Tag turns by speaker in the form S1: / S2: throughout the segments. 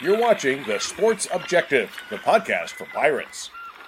S1: You're watching The Sports Objective, the podcast for Pirates.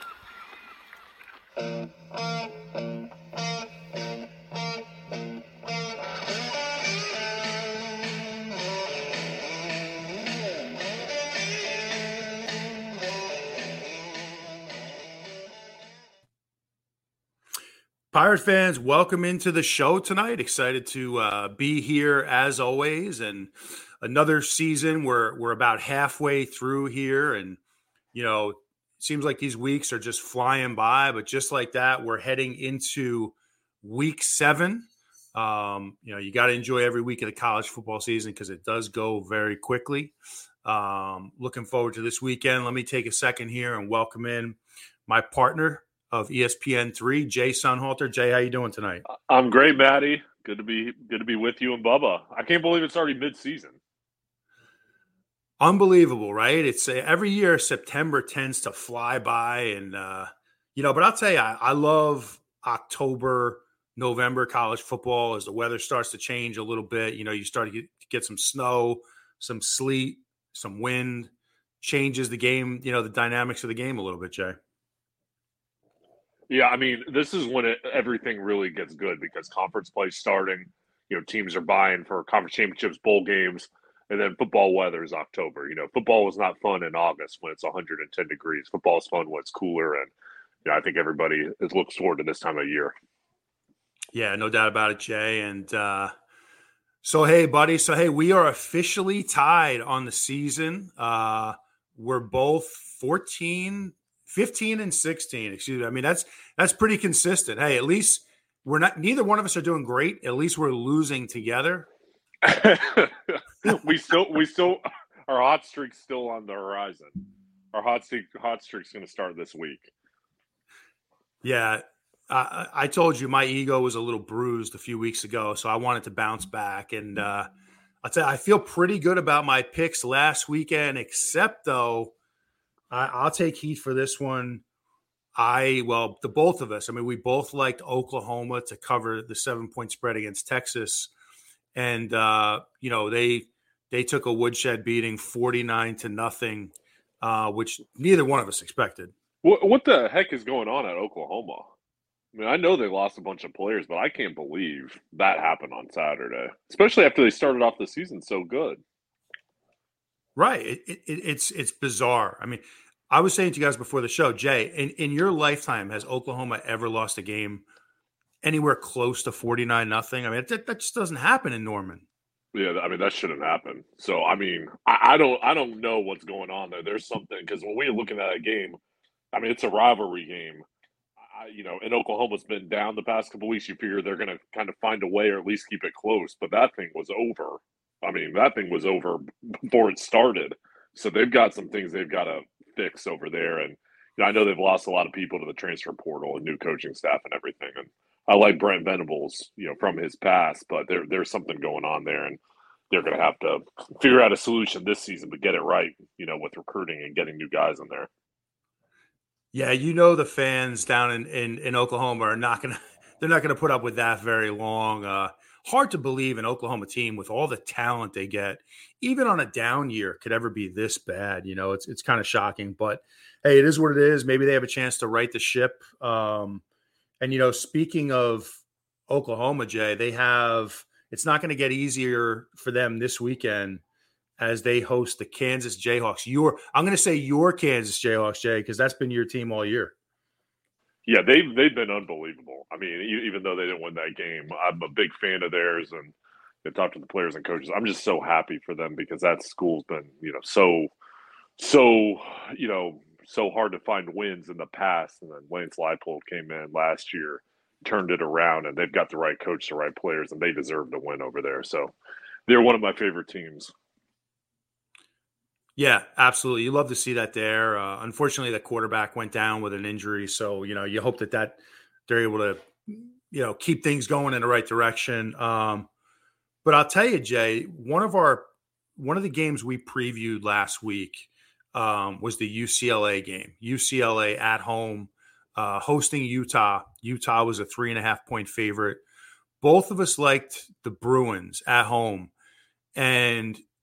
S2: Pirate fans, welcome into the show tonight. Excited to be here as always, and another season. We're about halfway through here, and it seems like these weeks are just flying by. But just like that, we're heading into week 7. You got to enjoy every week of the college football season because it does go very quickly. Looking forward to this weekend. Let me take a second here and welcome in my partner of ESPN3, Jay Sunhalter. Jay, how you doing tonight?
S3: I'm great, Matty. Good to be with you and Bubba. I can't believe it's already mid-season.
S2: Unbelievable, right? It's every year September tends to fly by, and but I'll tell you, I love October, November college football as the weather starts to change a little bit. You start to get some snow, some sleet, some wind, changes the game. The dynamics of the game a little bit, Jay.
S3: Yeah, I mean, this is when everything really gets good because conference play is starting. Teams are buying for conference championships, bowl games, and then football weather is October. Football was not fun in August when it's 110 degrees. Football is fun when it's cooler, and I think everybody looks forward to this time of year.
S2: Yeah, no doubt about it, Jay. And so, hey, buddy. So, hey, we are officially tied on the season. We're both 15 and 16. Excuse me. I mean, that's pretty consistent. Hey, at least neither one of us are doing great. At least we're losing together.
S3: we still our hot streak's still on the horizon. Our hot streak's going to start this week.
S2: Yeah. I told you my ego was a little bruised a few weeks ago, so I wanted to bounce back. And I'll tell you, I feel pretty good about my picks last weekend, except though, I'll take heat for this one. The both of us, we both liked Oklahoma to cover the 7-point spread against Texas. And, they took a woodshed beating 49-0, which neither one of us expected.
S3: What the heck is going on at Oklahoma? I know they lost a bunch of players, but I can't believe that happened on Saturday, especially after they started off the season so good.
S2: Right. It's bizarre. I was saying to you guys before the show, Jay, in your lifetime, has Oklahoma ever lost a game anywhere close to 49-0? That just doesn't happen in Norman.
S3: Yeah, that shouldn't happen. So, I don't know what's going on there. There's something, because when we're looking at a game, it's a rivalry game. And Oklahoma's been down the past couple weeks. You figure they're going to kind of find a way or at least keep it close. But that thing was over. That thing was over before it started. So they've got some things they've got to fix over there. And I know they've lost a lot of people to the transfer portal and new coaching staff and everything. And I like Brent Venables, from his past, but there's something going on there. And they're going to have to figure out a solution this season, but get it right, with recruiting and getting new guys in there.
S2: Yeah, the fans down in Oklahoma are not going to put up with that very long. Hard to believe an Oklahoma team with all the talent they get, even on a down year, could ever be this bad. It's kind of shocking, but hey, it is what it is. Maybe they have a chance to right the ship. And speaking of Oklahoma, Jay, it's not going to get easier for them this weekend as they host the Kansas Jayhawks. I'm going to say your Kansas Jayhawks, Jay, because that's been your team all year.
S3: Yeah, they've been unbelievable. Even though they didn't win that game, I'm a big fan of theirs, and I talked to the players and coaches. I'm just so happy for them because that school's been, so hard to find wins in the past. And then Lance Leipold came in last year, turned it around, and they've got the right coach, the right players, and they deserve to win over there. So they're one of my favorite teams.
S2: Yeah, absolutely. You love to see that there. Unfortunately, the quarterback went down with an injury. So, you hope that they're able to, keep things going in the right direction. But I'll tell you, Jay, one of the games we previewed last week was the UCLA game. UCLA at home, hosting Utah. Utah was a 3.5-point favorite. Both of us liked the Bruins at home. And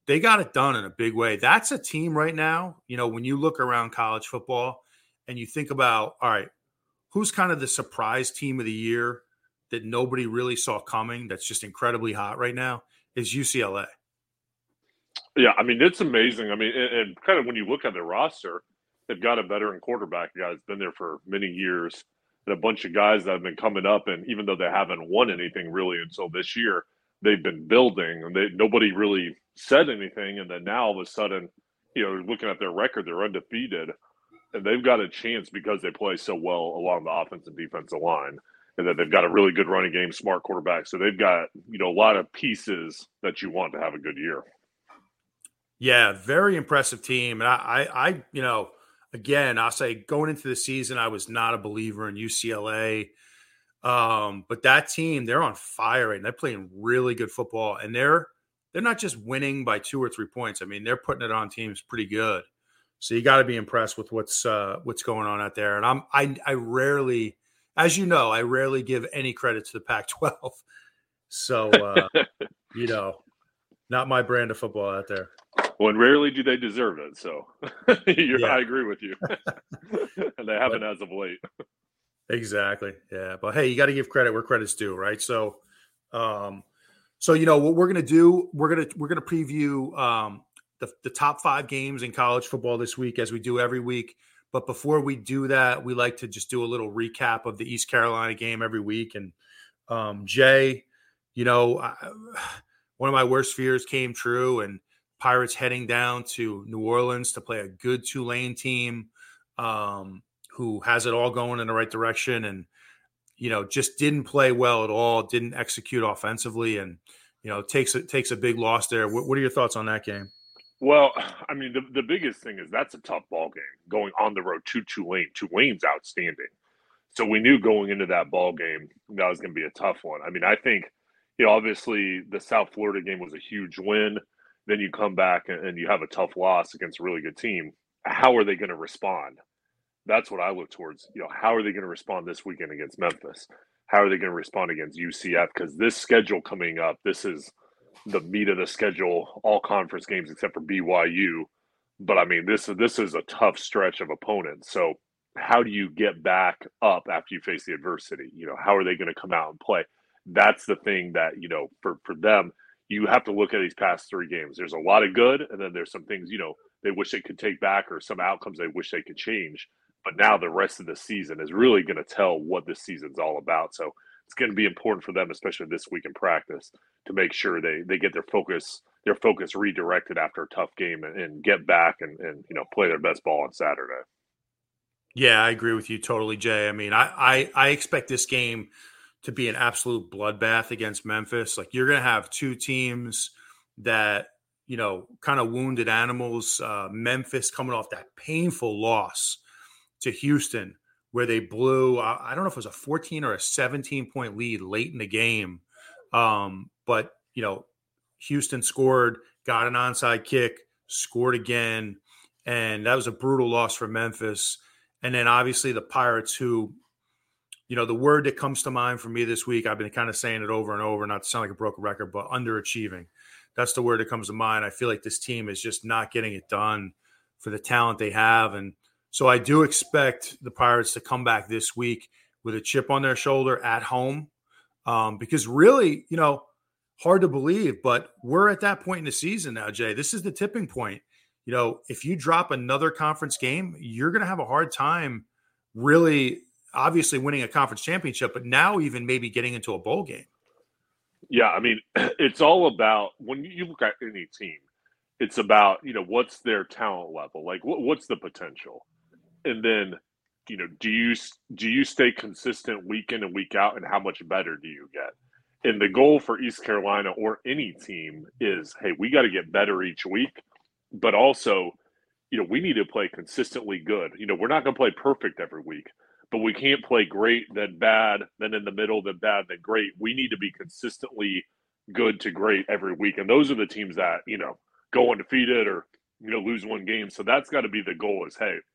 S2: they got it done in a big way. That's a team right now, when you look around college football and you think about, all right, who's kind of the surprise team of the year that nobody really saw coming that's just incredibly hot right now is UCLA.
S3: Yeah, I mean, it's amazing. I mean, and kind of when you look at their roster, they've got a veteran quarterback guy that's been there for many years and a bunch of guys that have been coming up. And even though they haven't won anything really until this year, they've been building and nobody really said anything. And then now all of a sudden, looking at their record, they're undefeated and they've got a chance because they play so well along the offensive and defensive line. And that they've got a really good running game, smart quarterback. So they've got, a lot of pieces that you want to have a good year.
S2: Yeah, very impressive team. And I again, I'll say going into the season, I was not a believer in UCLA. But that team, they're on fire and they're playing really good football. And they're not just winning by 2 or 3 points. I mean, they're putting it on teams pretty good. So you got to be impressed with what's going on out there. And I rarely, as you know, I rarely give any credit to the Pac-12. So, not my brand of football out there.
S3: Well, and rarely do they deserve it. So I agree with you. And they haven't as of late.
S2: Exactly. Yeah. But hey, you got to give credit where credit's due, right? So, what we're going to do, we're going to preview the top 5 games in college football this week, as we do every week. But before we do that, we like to just do a little recap of the East Carolina game every week. And Jay, one of my worst fears came true, and Pirates heading down to New Orleans to play a good Tulane team who has it all going in the right direction and, just didn't play well at all, didn't execute offensively, and, takes a big loss there. What are your thoughts on that game?
S3: Well, I mean, the biggest thing is that's a tough ball game going on the road to Tulane. Tulane's outstanding. So we knew going into that ball game that was going to be a tough one. I mean, I think, obviously the South Florida game was a huge win. Then you come back and you have a tough loss against a really good team. How are they going to respond? That's what I look towards. How are they going to respond this weekend against Memphis? How are they going to respond against UCF? Because this schedule coming up, this is the meat of the schedule, all conference games except for BYU. But I mean, this is a tough stretch of opponents. So how do you get back up after you face the adversity? How are they going to come out and play? That's the thing that, for them, you have to look at these past 3 games. There's a lot of good, and then there's some things, they wish they could take back or some outcomes they wish they could change. But now the rest of the season is really going to tell what this season's all about. So it's going to be important for them, especially this week in practice, to make sure they get their focus redirected after a tough game and get back and play their best ball on Saturday.
S2: Yeah, I agree with you totally, Jay. I mean, I expect this game to be an absolute bloodbath against Memphis. Like, you're going to have 2 teams that, kind of wounded animals. Memphis coming off that painful loss to Houston, where they blew, I don't know if it was a 14 or a 17-point lead late in the game. But, Houston scored, got an onside kick, scored again. And that was a brutal loss for Memphis. And then obviously the Pirates, who, the word that comes to mind for me this week, I've been kind of saying it over and over, not to sound like a broken record, but underachieving. That's the word that comes to mind. I feel like this team is just not getting it done for the talent they have. And so I do expect the Pirates to come back this week with a chip on their shoulder at home. Because really, hard to believe, but we're at that point in the season now, Jay. This is the tipping point. If you drop another conference game, you're going to have a hard time really obviously winning a conference championship, but now even maybe getting into a bowl game.
S3: Yeah, I mean, it's all about, when you look at any team, it's about, what's their talent level? Like, what's the potential? And then, do you stay consistent week in and week out, and how much better do you get? And the goal for East Carolina or any team is, hey, we got to get better each week, but also, we need to play consistently good. We're not going to play perfect every week, but we can't play great, then bad, then in the middle, then bad, then great. We need to be consistently good to great every week. And those are the teams that, go undefeated or, lose one game. So that's got to be the goal is, hey,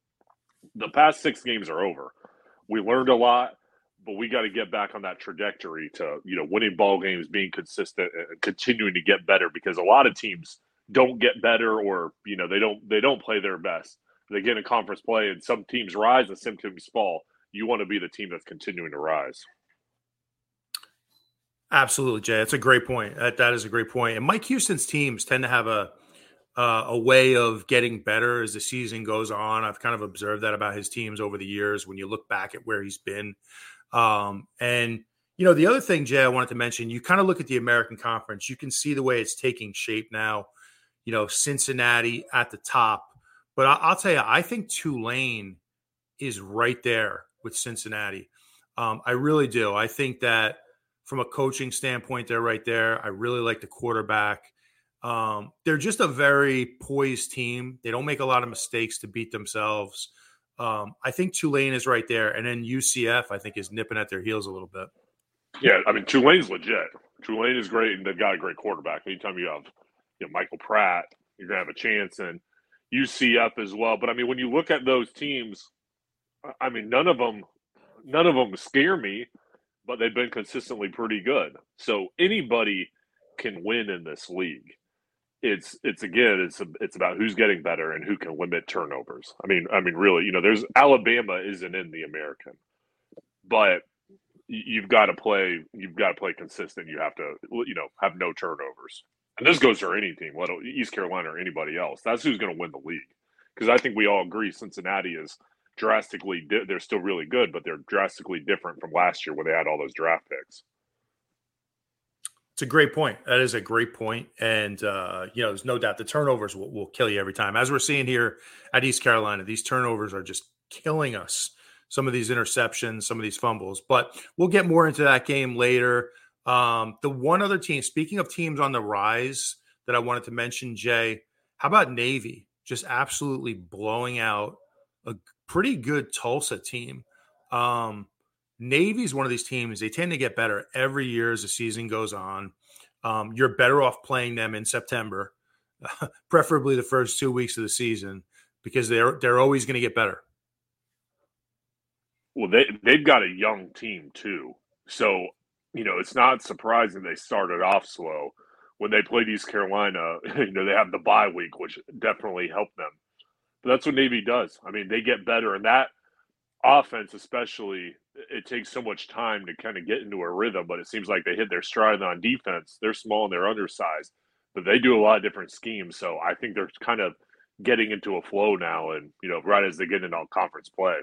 S3: the past 6 games are over. We learned a lot, but we got to get back on that trajectory to, winning ball games, being consistent and continuing to get better, because a lot of teams don't get better, or they don't play their best. They get in conference play, and some teams rise and some teams fall. You want to be the team that's continuing to rise.
S2: Absolutely, Jay. That's a great point. That is a great point. And Mike Houston's teams tend to have a way of getting better as the season goes on. I've kind of observed that about his teams over the years when you look back at where he's been. And the other thing, Jay, I wanted to mention, you kind of look at the American Conference. You can see the way it's taking shape now. Cincinnati at the top. But I'll tell you, I think Tulane is right there with Cincinnati. I really do. I think that from a coaching standpoint, they're right there. I really like the quarterback. They're just a very poised team. They don't make a lot of mistakes to beat themselves. I think Tulane is right there. And then UCF, I think, is nipping at their heels a little bit.
S3: Yeah, I mean, Tulane's legit. Tulane is great, and they've got a great quarterback. Anytime you have Michael Pratt, you're going to have a chance, and UCF as well. But, I mean, when you look at those teams, I mean, none of them scare me, but they've been consistently pretty good. So anybody can win in this league. It's about who's getting better and who can limit turnovers. I mean, really, there's Alabama isn't in the American, but you've got to play consistent. You have to, have no turnovers. And this goes for any team, whether East Carolina or anybody else. That's who's going to win the league. Because I think we all agree Cincinnati is drastically they're still really good, but they're drastically different from last year where they had all those draft picks.
S2: It's a great point. That is a great point. And, there's no doubt the turnovers will kill you every time. As we're seeing here at East Carolina, these turnovers are just killing us. Some of these interceptions, some of these fumbles. But we'll get more into that game later. The one other team, speaking of teams on the rise that I wanted to mention, Jay, how about Navy? Just absolutely blowing out a pretty good Tulsa team. Navy's one of these teams, they tend to get better every year as the season goes on. You're better off playing them in September, preferably the first 2 weeks of the season, because they're always going to get better.
S3: Well, they've got a young team too. So, it's not surprising they started off slow. When they played East Carolina, they have the bye week, which definitely helped them. But that's what Navy does. I mean, they get better, and that offense especially, it takes so much time to kind of get into a rhythm, but it seems like they hit their stride on defense. They're small and they're undersized, but they do a lot of different schemes. So I think they're kind of getting into a flow now, and, right as they get into conference play.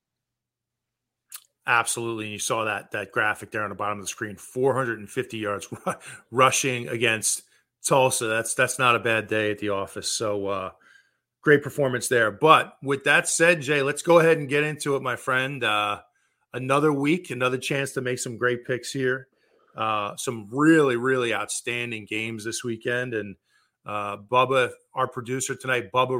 S2: Absolutely. And you saw that graphic there on the bottom of the screen, 450 yards rushing against Tulsa. That's not a bad day at the office. So great performance there. But with that said, Jay, let's go ahead and get into it, my friend. Another week, another chance to make some great picks here. Some really, really outstanding games this weekend. And Bubba, our producer tonight, Bubba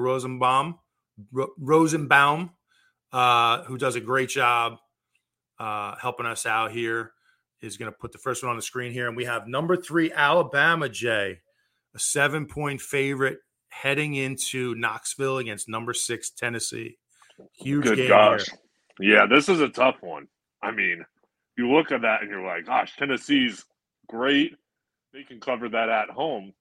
S2: Rosenbaum, who does a great job helping us out here, is going to put the first one on the screen here. And we have number 3, Alabama, Jay, a 7-point favorite heading into Knoxville against number 6, Tennessee. Huge
S3: Good
S2: game
S3: gosh.
S2: here.
S3: Yeah, this is a tough one. I mean, you look at that and you're like, gosh, Tennessee's great. They can cover that at home.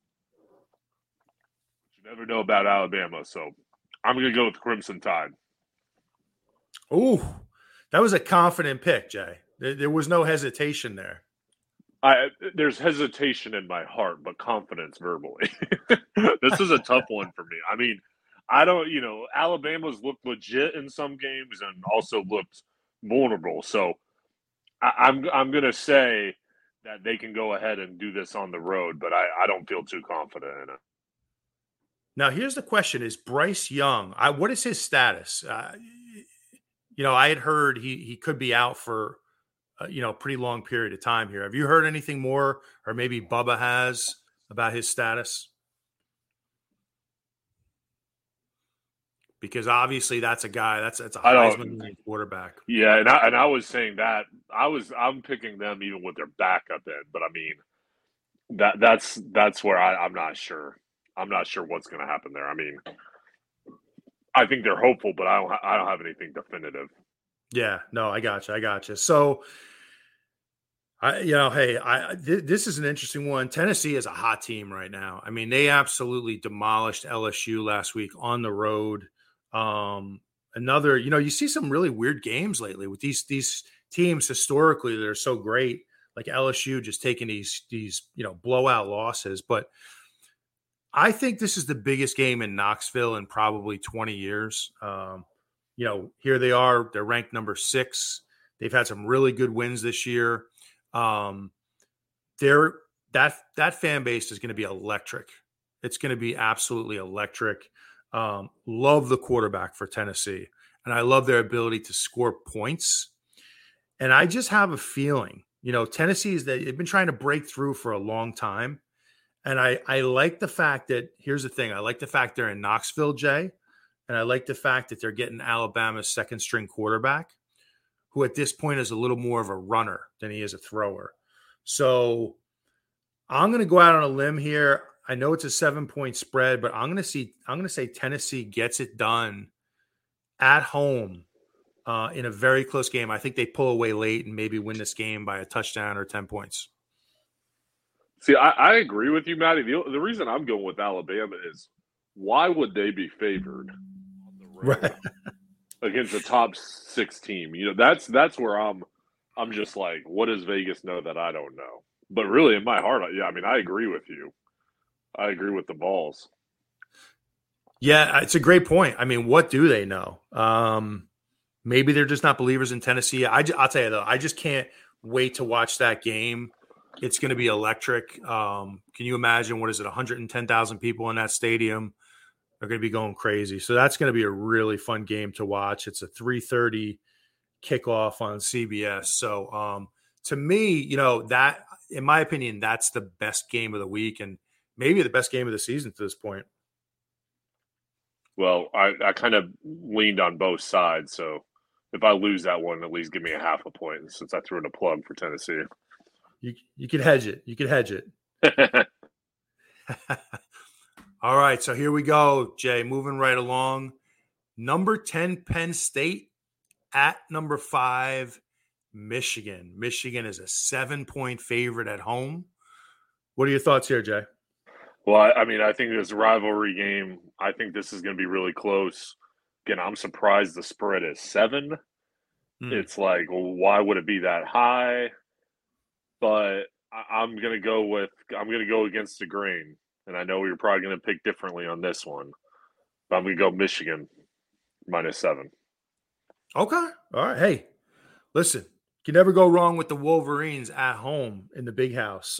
S3: You never know about Alabama. So I'm going to go with Crimson Tide.
S2: Ooh, that was a confident pick, Jay. There was no hesitation there.
S3: There's hesitation in my heart, but confidence verbally. This is a tough one for me. I mean, I don't, Alabama's looked legit in some games and also looked vulnerable. So I'm going to say that they can go ahead and do this on the road, but I don't feel too confident in it.
S2: Now, here's the question. Is Bryce Young, what is his status? I had heard he could be out for a pretty long period of time here. Have you heard anything more, or maybe Bubba has, about his status? Because obviously that's a guy that's a Heisman quarterback.
S3: Yeah, and I was saying that I'm picking them even with their backup in, but I mean that's where I'm not sure. I'm not sure what's going to happen there. I mean, I think they're hopeful, but I don't have anything definitive.
S2: Yeah, no, I got you. So This is an interesting one. Tennessee is a hot team right now. I mean, they absolutely demolished LSU last week on the road. You see some really weird games lately with these teams historically that are so great, like LSU just taking these blowout losses. But I think this is the biggest game in Knoxville in probably 20 years. Here they are. They're ranked number 6. They've had some really good wins this year. That fan base is going to be electric. It's going to be absolutely electric. Love the quarterback for Tennessee, and I love their ability to score points. And I just have a feeling, they've been trying to break through for a long time. And I like the fact that, here's the thing, I like the fact they're in Knoxville, Jay, and I like the fact that they're getting Alabama's second string quarterback, who at this point is a little more of a runner than he is a thrower. So I'm going to go out on a limb here. I know it's a 7-point spread, but I'm going to say Tennessee gets it done at home in a very close game. I think they pull away late and maybe win this game by a touchdown or 10 points.
S3: See, I agree with you, Matty. The reason I'm going with Alabama is, why would they be favored on the road against a top 6 team? That's where I'm just like, what does Vegas know that I don't know? But really, in my heart, I agree with you. I agree with the balls.
S2: Yeah, it's a great point. I mean, what do they know? Maybe they're just not believers in Tennessee. I'll tell you, though, I just can't wait to watch that game. It's going to be electric. Can you imagine, 110,000 people in that stadium? They're going to be going crazy. So that's going to be a really fun game to watch. It's a 3:30 kickoff on CBS. So to me, that, in my opinion, that's the best game of the week and maybe the best game of the season to this point.
S3: Well, I kind of leaned on both sides. So if I lose that one, at least give me a half a point, since I threw in a plug for Tennessee.
S2: You could hedge it. You could hedge it. All right, so here we go, Jay. Moving right along. Number 10, Penn State at number 5, Michigan. Michigan is a 7-point favorite at home. What are your thoughts here, Jay?
S3: Well, I think this rivalry game, I think this is going to be really close. Again, I'm surprised the spread is 7. It's like, well, why would it be that high? But I'm going to go against the grain. And I know you're probably going to pick differently on this one. But I'm going to go Michigan -7.
S2: Okay. All right. Hey, listen, you can never go wrong with the Wolverines at home in the big house.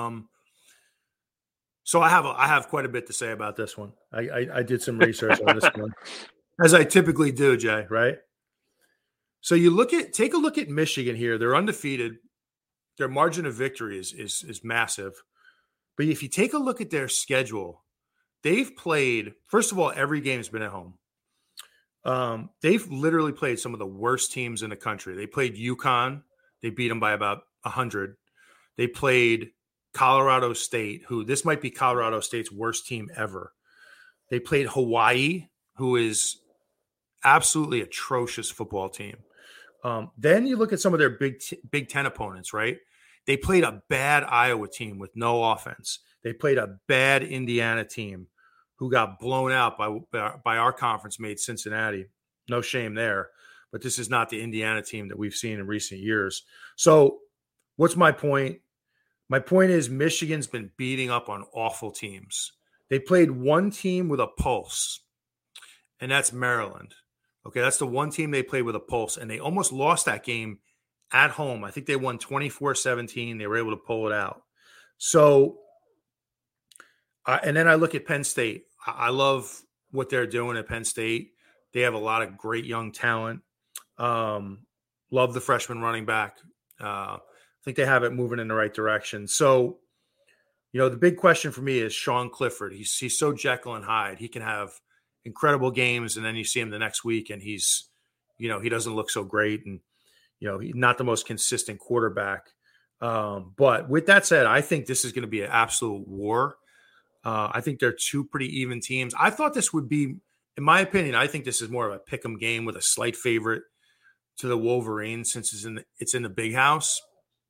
S2: So I have quite a bit to say about this one. I did some research on this one, as I typically do, Jay, right? So take a look at Michigan here. They're undefeated. Their margin of victory is massive. But if you take a look at their schedule, they've played, first of all, every game's been at home. They've literally played some of the worst teams in the country. They played UConn. They beat them by about 100. They played Colorado State, who this might be Colorado State's worst team ever. They played Hawaii, who is absolutely atrocious football team. Then you look at some of their Big Ten opponents, right? They played a bad Iowa team with no offense. They played a bad Indiana team who got blown out by our conference mate Cincinnati. No shame there. But this is not the Indiana team that we've seen in recent years. So what's my point? My point is Michigan's been beating up on awful teams. They played one team with a pulse, and that's Maryland. Okay, that's the one team they played with a pulse, and they almost lost that game at home. I think they won 24-17. They were able to pull it out. So, and then I look at Penn State. I love what they're doing at Penn State. They have a lot of great young talent. Love the freshman running back. I think they have it moving in the right direction. So, the big question for me is Sean Clifford. He's so Jekyll and Hyde. He can have incredible games, and then you see him the next week, and he's, he doesn't look so great, and he's not the most consistent quarterback. But with that said, I think this is going to be an absolute war. I think they're two pretty even teams. I thought this would be, in my opinion, I think this is more of a pick'em game with a slight favorite to the Wolverines since it's in the big house.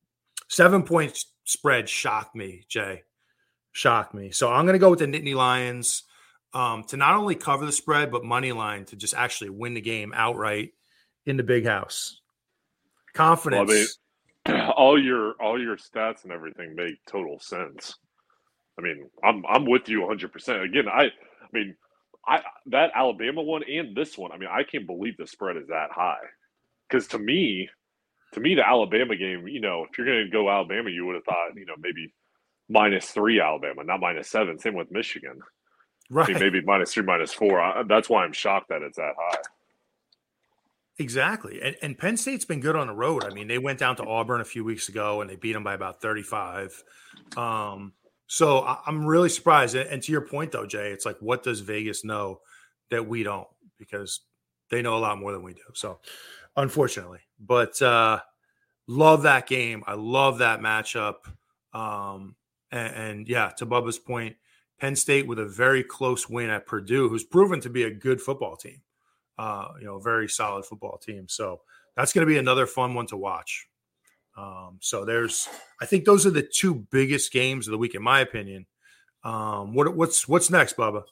S2: 7-point spread shocked me, Jay. Shocked me. So I'm going to go with the Nittany Lions to not only cover the spread, but money line to just actually win the game outright in the big house. Confidence.
S3: Well, I mean, all your stats and everything make total sense. I mean, I'm with you 100%. Again, I mean, that Alabama one and this one, I mean, I can't believe the spread is that high. Because to me, the Alabama game, you know, if you're going to go Alabama, you would have thought, you know, maybe -3 Alabama, not -7. Same with Michigan.
S2: Right.
S3: I mean, maybe -3, -4. That's why I'm shocked that it's that high.
S2: Exactly. And Penn State's been good on the road. I mean, they went down to Auburn a few weeks ago and they beat them by about 35. So I'm really surprised. And to your point, though, Jay, it's like, what does Vegas know that we don't? Because they know a lot more than we do. So, unfortunately. But love that game. I love that matchup. And yeah, to Bubba's point, Penn State with a very close win at Purdue, who's proven to be a good football team. You know, very solid football team. So that's going to be another fun one to watch. So I think those are the two biggest games of the week, in my opinion. What's next, Bubba?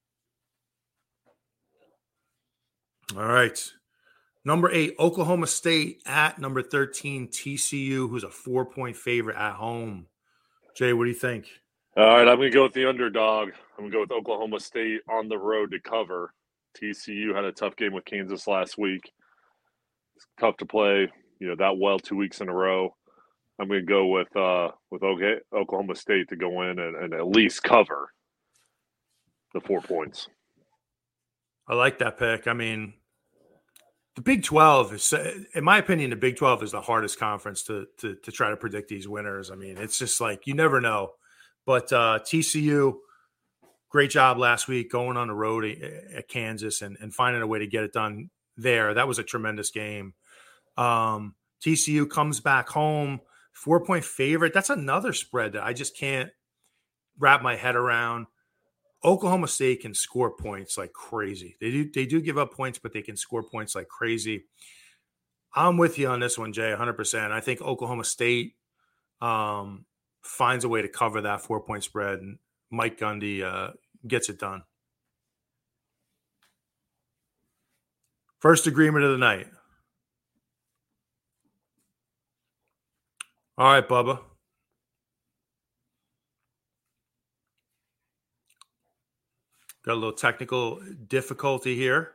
S2: All right. Number 8, Oklahoma State at number 13, TCU, who's a 4-point favorite at home. Jay, what do you think?
S3: All right, I'm going to go with the underdog. I'm going to go with Oklahoma State on the road to cover. TCU had a tough game with Kansas last week. It's tough to play, you know, that well 2 weeks in a row. I'm going to go with Oklahoma State to go in and at least cover the 4 points.
S2: I like that pick. I mean, the Big 12 is, in my opinion, the Big 12 is the hardest conference to try to predict these winners. I mean, it's just like you never know. But TCU, great job last week going on the road at Kansas and finding a way to get it done there. That was a tremendous game. TCU comes back home, 4-point favorite. That's another spread that I just can't wrap my head around. Oklahoma State can score points like crazy. They do give up points, but they can score points like crazy. I'm with you on this one, Jay, 100%. I think Oklahoma State finds a way to cover that 4-point spread, and Mike Gundy gets it done. First agreement of the night. All right, Bubba. Got a little technical difficulty here.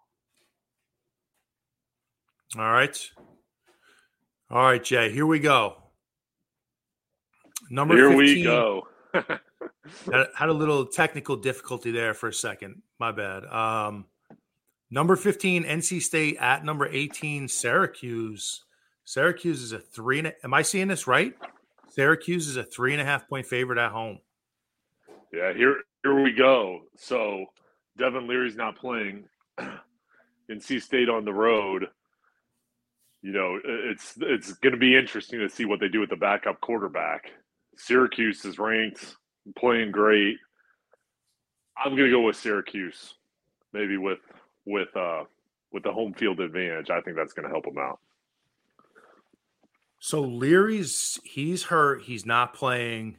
S2: All right, Jay, here we go. Number 15. Here we
S3: go.
S2: Had a little technical difficulty there for a second. My bad. Number 15, NC State at number 18, Syracuse. Syracuse is a 3. Am I seeing this right? Syracuse is a 3.5-point favorite at home.
S3: Yeah, here we go. So Devin Leary's not playing. NC State on the road. You know, it's going to be interesting to see what they do with the backup quarterback. Syracuse is ranked, playing great. I'm going to go with Syracuse, maybe with the home field advantage. I think that's going to help them out.
S2: So he's hurt. He's not playing.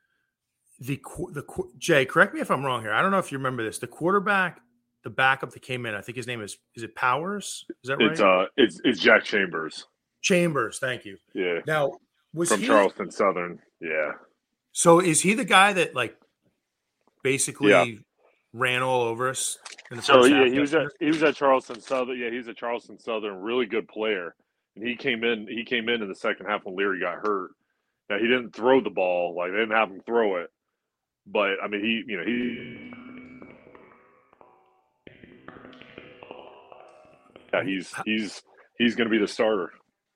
S2: Jay, correct me if I'm wrong here. I don't know if you remember this. The quarterback, the backup that came in, I think his name is it Powers? Is that right?
S3: It's Jack Chambers.
S2: Chambers, thank you.
S3: Yeah.
S2: Now, was
S3: from Charleston Southern? Yeah.
S2: So is he the guy that like basically ran all over us in the first half?
S3: He was at Charleston Southern. Yeah, he's at Charleston Southern, really good player. And he came in in the second half when Leary got hurt. Now he didn't throw the ball, like they didn't have him throw it. But I mean he's going to be the starter.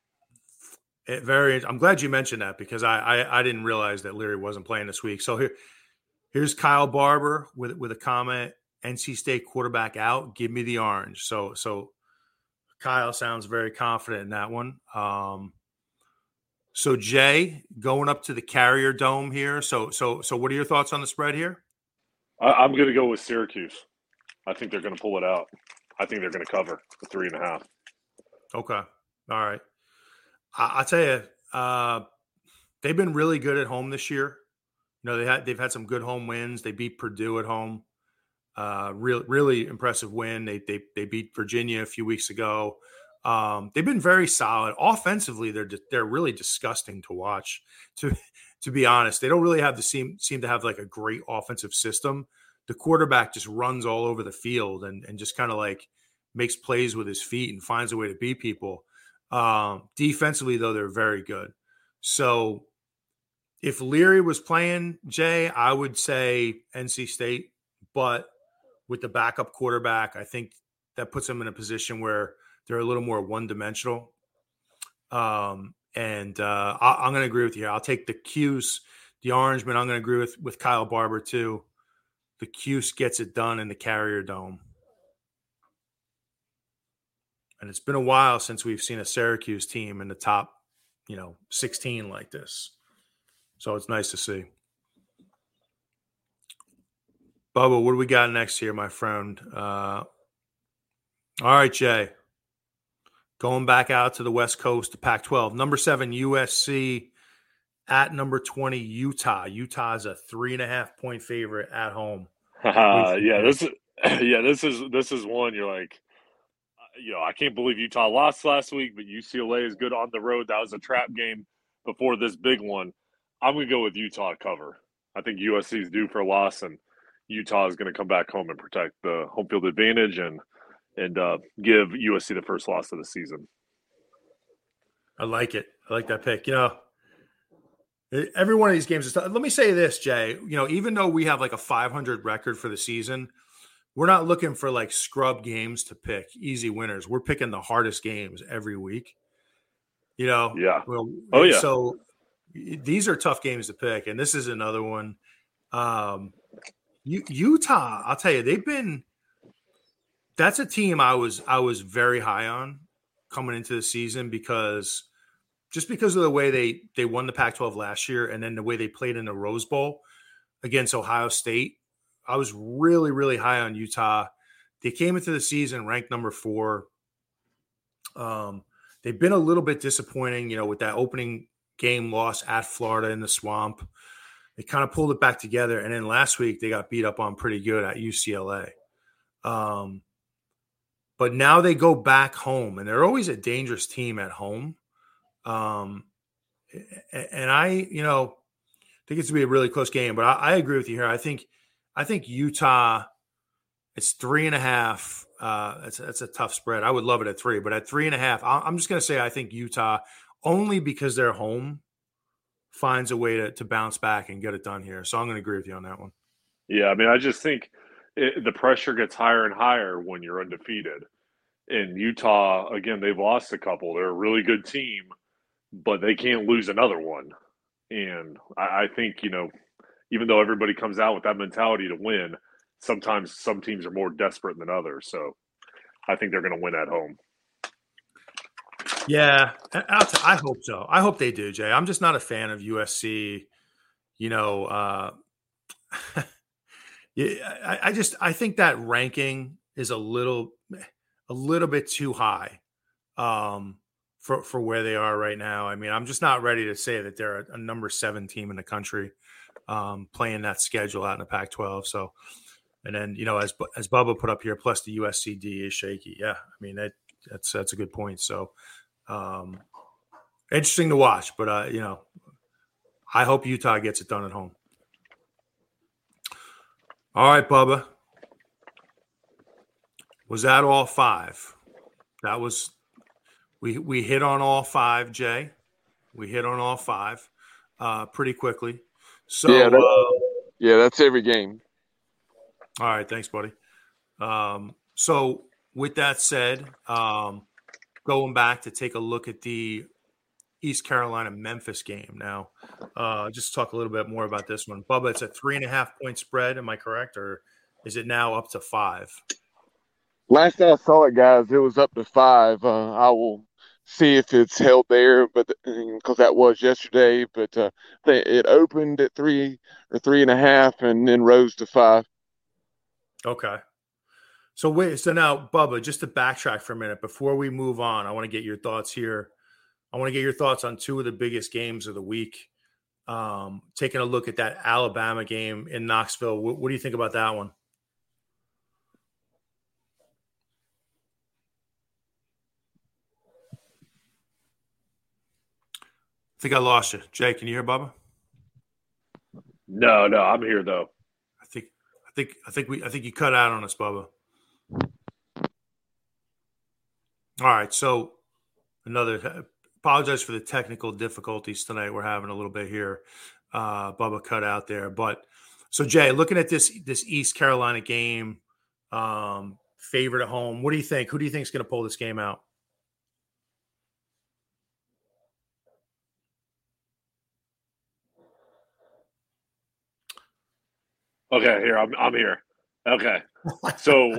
S2: I'm glad you mentioned that because I didn't realize that Leary wasn't playing this week. So here's Kyle Barber with a comment. NC State quarterback out. Give me the orange. So Kyle sounds very confident in that one. So Jay, going up to the Carrier Dome here. So what are your thoughts on the spread here?
S3: I'm going to go with Syracuse. I think they're going to pull it out. I think they're going to cover the 3.5.
S2: Okay. All right. I'll tell you, they've been really good at home this year. You know, they've had some good home wins. They beat Purdue at home. Really impressive win. They beat Virginia a few weeks ago. They've been very solid offensively. They're really disgusting to watch. To be honest, they don't really have seem to have like a great offensive system. The quarterback just runs all over the field and just kind of like makes plays with his feet and finds a way to beat people. Defensively, though, they're very good. So if Leary was playing, Jay, I would say NC State, but with the backup quarterback, I think that puts them in a position where they're a little more one-dimensional. I'm going to agree with you here. I'll take the Cuse, the Orangemen. I'm going to agree with Kyle Barber, too. The Cuse gets it done in the Carrier Dome. And it's been a while since we've seen a Syracuse team in the top, 16 like this. So it's nice to see. Bubba, what do we got next here, my friend? All right, Jay. Going back out to the West Coast, the Pac-12. Number 7, USC at number 20, Utah. Utah is a 3.5-point favorite at home.
S3: This is one you're like, I can't believe Utah lost last week, but UCLA is good on the road. That was a trap game before this big one. I'm going to go with Utah cover. I think USC is due for a loss, and Utah is going to come back home and protect the home field advantage and give USC the first loss of the season.
S2: I like it. I like that pick. Every one of these games is tough. Let me say this, Jay. Even though we have like a 500 record for the season, we're not looking for like scrub games to pick, easy winners. We're picking the hardest games every week. Yeah. So these are tough games to pick, and this is another one. Utah, I'll tell you, that's a team I was very high on coming into the season because of the way they won the Pac-12 last year and then the way they played in the Rose Bowl against Ohio State. I was really, really high on Utah. They came into the season ranked number 4. They've been a little bit disappointing, with that opening game loss at Florida in the Swamp. They kind of pulled it back together, and then last week they got beat up on pretty good at UCLA. But now they go back home, and they're always a dangerous team at home. And I think it's going to be a really close game, but I agree with you here. I think Utah, it's 3.5. That's a tough spread. I would love it at 3, but at 3.5, I'm just going to say I think Utah, only because they're home, finds a way to bounce back and get it done here. So I'm going to agree with you on that one.
S3: Yeah, I just think the pressure gets higher and higher when you're undefeated. In Utah, again, they've lost a couple. They're a really good team, but they can't lose another one. And I think, even though everybody comes out with that mentality to win, sometimes some teams are more desperate than others. So I think they're going to win at home.
S2: Yeah, I hope so. I hope they do, Jay. I'm just not a fan of USC. I think that ranking is a little bit too high for where they are right now. I'm just not ready to say that they're a number 7 team in the country playing that schedule out in the Pac-12. So, and then as Bubba put up here, plus the USCD is shaky. Yeah, that's a good point. So. Interesting to watch, but I hope Utah gets it done at home. All right, Bubba. Was that all 5? That was we hit on all 5, Jay. We hit on all 5 pretty quickly. So
S4: that's every game.
S2: All right, thanks, buddy. So with that said, going back to take a look at the East Carolina-Memphis game now. Just talk a little bit more about this one. Bubba, it's a 3.5-point spread. Am I correct? Or is it now up to 5?
S4: Last I saw it, guys, it was up to 5. I will see if it's held there, but because that was yesterday. But it opened at 3 or 3.5 and then rose to 5.
S2: Okay. So now, Bubba, just to backtrack for a minute, before we move on, I want to get your thoughts here. I want to get your thoughts on 2 of the biggest games of the week. taking a look at that Alabama game in Knoxville. What do you think about that one? I think I lost you. Jay, can you hear Bubba?
S3: No, I'm here though.
S2: I think you cut out on us, Bubba. All right, so apologize for the technical difficulties tonight. We're having a little bit here. Bubba cut out there, but so Jay, looking at this East Carolina game, favorite at home. What do you think? Who do you think is going to pull this game out?
S3: Okay, here I'm here. Okay, so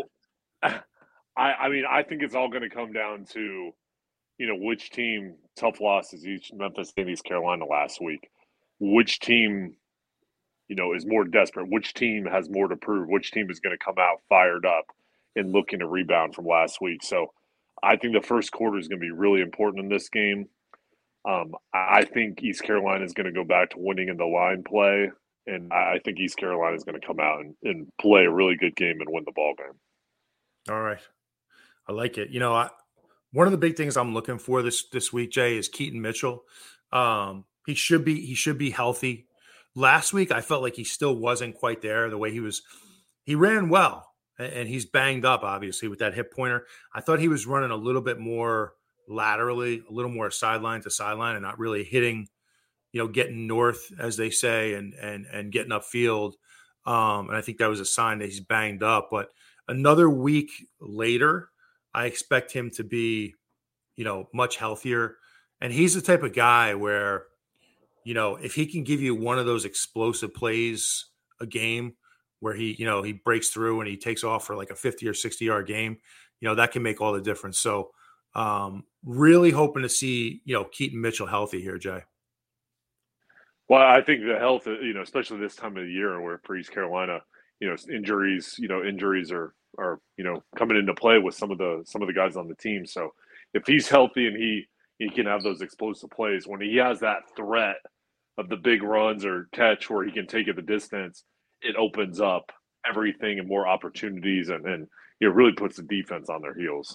S3: I think it's all going to come down to, which team, tough losses, each Memphis and East Carolina last week. Which team, is more desperate? Which team has more to prove? Which team is going to come out fired up and looking to rebound from last week? So I think the first quarter is going to be really important in this game. I think East Carolina is going to go back to winning in the line play. And I think East Carolina is going to come out and play a really good game and win the ball game.
S2: All right. I like it. One of the big things I'm looking for this week, Jay, is Keaton Mitchell. He should be healthy. Last week, I felt like he still wasn't quite there. The way he ran well, and he's banged up, obviously, with that hip pointer. I thought he was running a little bit more laterally, a little more sideline to sideline, and not really hitting, getting north, as they say, and getting upfield. And I think that was a sign that he's banged up. But another week later, I expect him to be, much healthier. And he's the type of guy where, if he can give you one of those explosive plays a game where he breaks through and he takes off for like a 50 or 60-yard game, that can make all the difference. So really hoping to see, Keaton Mitchell healthy here, Jay.
S3: Well, I think the health, especially this time of the year where for East Carolina, injuries are coming into play with some of the guys on the team. So if he's healthy and he can have those explosive plays, when he has that threat of the big runs or catch where he can take it the distance, it opens up everything and more opportunities and it really puts the defense on their heels.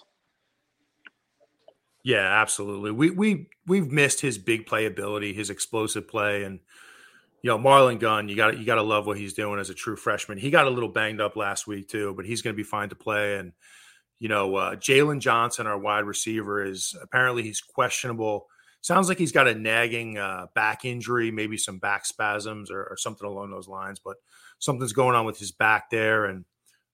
S2: Yeah, absolutely. We've missed his big play ability, his explosive play, and Marlon Gunn. You got to love what he's doing as a true freshman. He got a little banged up last week too, but he's going to be fine to play. And Jalen Johnson, our wide receiver, he's questionable. Sounds like he's got a nagging back injury, maybe some back spasms or something along those lines. But something's going on with his back there. And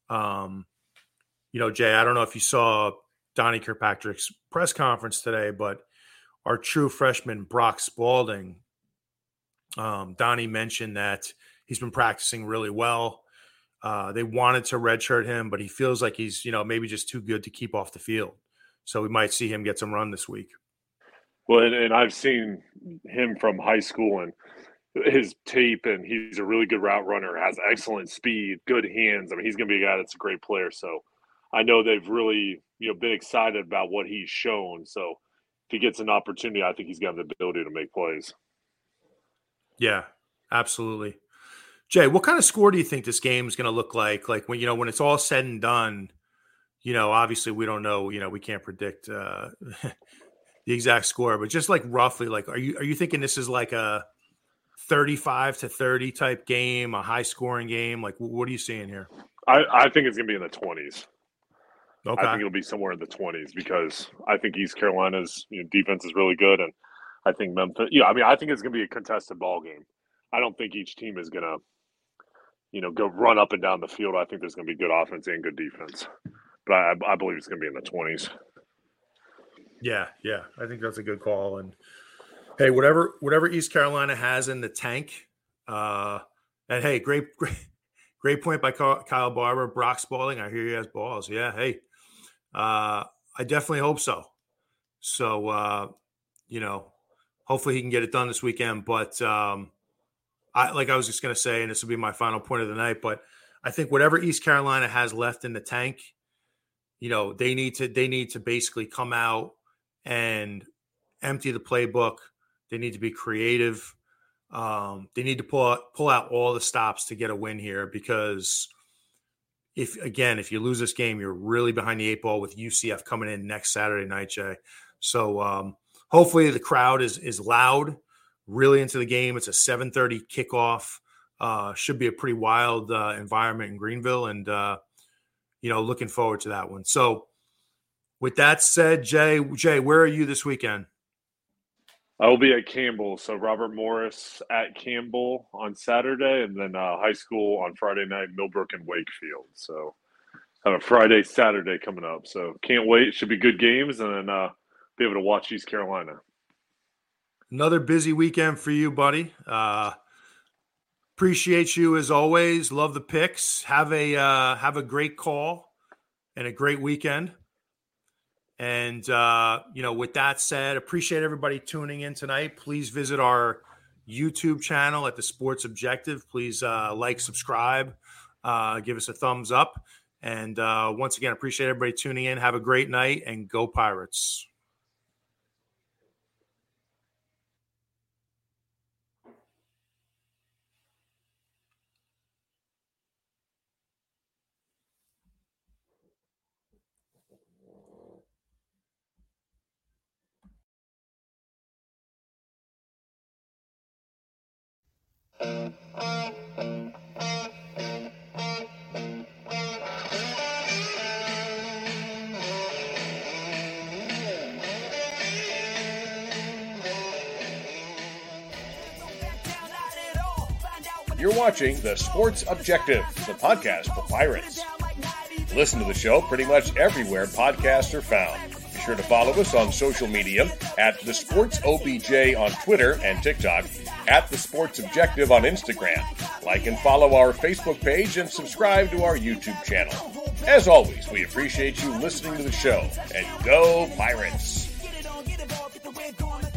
S2: Jay, I don't know if you saw Donnie Kirkpatrick's press conference today, but our true freshman Brock Spalding, Donnie mentioned that he's been practicing really well. They wanted to redshirt him, but he feels like he's, maybe just too good to keep off the field. So we might see him get some run this week.
S3: Well, and I've seen him from high school and his tape, and he's a really good route runner, has excellent speed, good hands. I mean, he's going to be a guy that's a great player. So I know they've really, been excited about what he's shown. So if he gets an opportunity, I think he's got the ability to make plays.
S2: Yeah, absolutely. Jay, what kind of score do you think this game is going to look like? Like when it's all said and done, obviously we don't know, we can't predict the exact score, but just like roughly, like, are you thinking this is like a 35-30 type game, a high scoring game? Like, what are you seeing here?
S3: I think it's going to be in the 20s.
S2: Okay.
S3: I think it'll be somewhere in the 20s because I think East Carolina's defense is really good, and I think Memphis. I think it's going to be a contested ball game. I don't think each team is going to, go run up and down the field. I think there's going to be good offense and good defense, but I believe it's going to be in the 20s.
S2: Yeah, I think that's a good call. And hey, whatever East Carolina has in the tank, and hey, great point by Kyle Barber, Brock Spalding. I hear he has balls. Yeah, hey. I definitely hope so. So, hopefully he can get it done this weekend. But I was just going to say, and this will be my final point of the night, but I think whatever East Carolina has left in the tank, they need to basically come out and empty the playbook. They need to be creative. They need to pull out all the stops to get a win here, because if you lose this game, you're really behind the 8 ball with UCF coming in next Saturday night, Jay. So hopefully the crowd is loud, really into the game. It's a 7:30 kickoff. Should be a pretty wild environment in Greenville, and looking forward to that one. So with that said, Jay, where are you this weekend?
S3: I will be at Campbell. So Robert Morris at Campbell on Saturday, and then high school on Friday night, Millbrook and Wakefield. So have a Friday, Saturday coming up. So can't wait. Should be good games, and then be able to watch East Carolina.
S2: Another busy weekend for you, buddy. Appreciate you as always. Love the picks. Have a great call and a great weekend. And, with that said, appreciate everybody tuning in tonight. Please visit our YouTube channel at The Sports Objective. Please subscribe, give us a thumbs up. And once again, appreciate everybody tuning in. Have a great night, and go Pirates.
S1: You're watching The Sports Objective, the podcast for Pirates. Listen to the show pretty much everywhere podcasts are found. Be sure to follow us on social media at The Sports OBJ on Twitter and TikTok, at The Sports Objective on Instagram. Like and follow our Facebook page and subscribe to our YouTube channel. As always, we appreciate you listening to the show. And go Pirates!